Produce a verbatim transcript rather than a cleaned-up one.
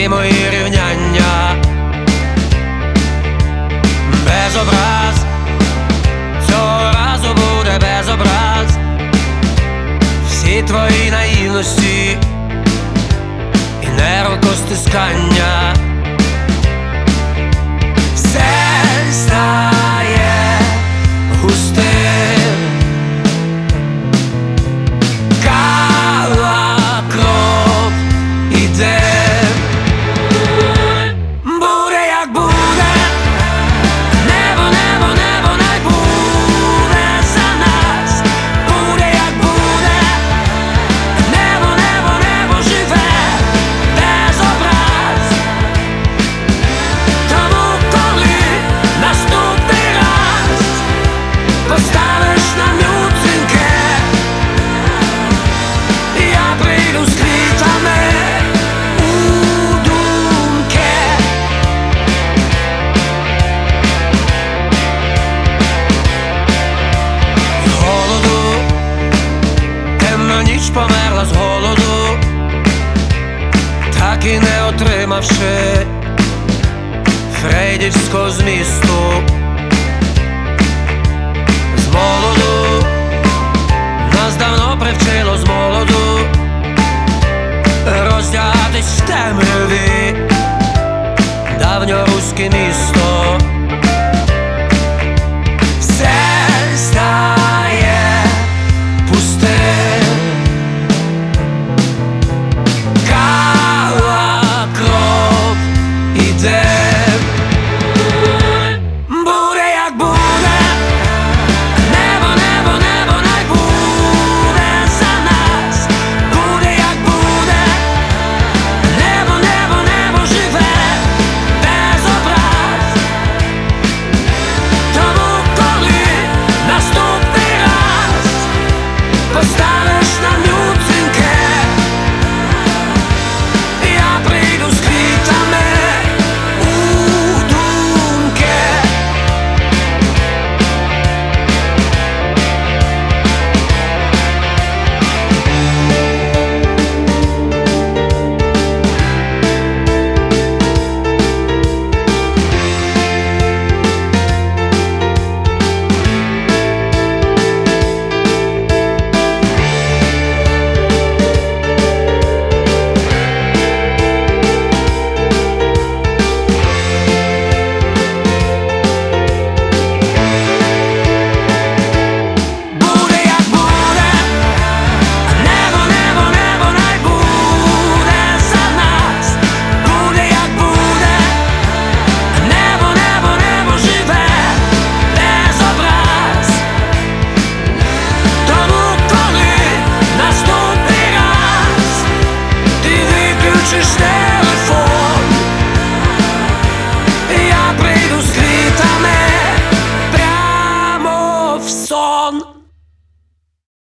всі мої рівняння без образ, цього разу буде без образ. Всі твої наївності і нервокостискання, все стає густим. Кава, кров і дим. Буде як буде, небо, небо, небо най буде за нас. Буде як буде, небо, небо, небо живе без образ. Тому коли наступний раз поставиш на мюцинке, я прийду з квітами у думки. З голоду темна ніч померла з голоду, так і не отримавши фрейдівського змісту. З молоду нас давно привчило з молоду роздягатись в темряві давньоруське місто.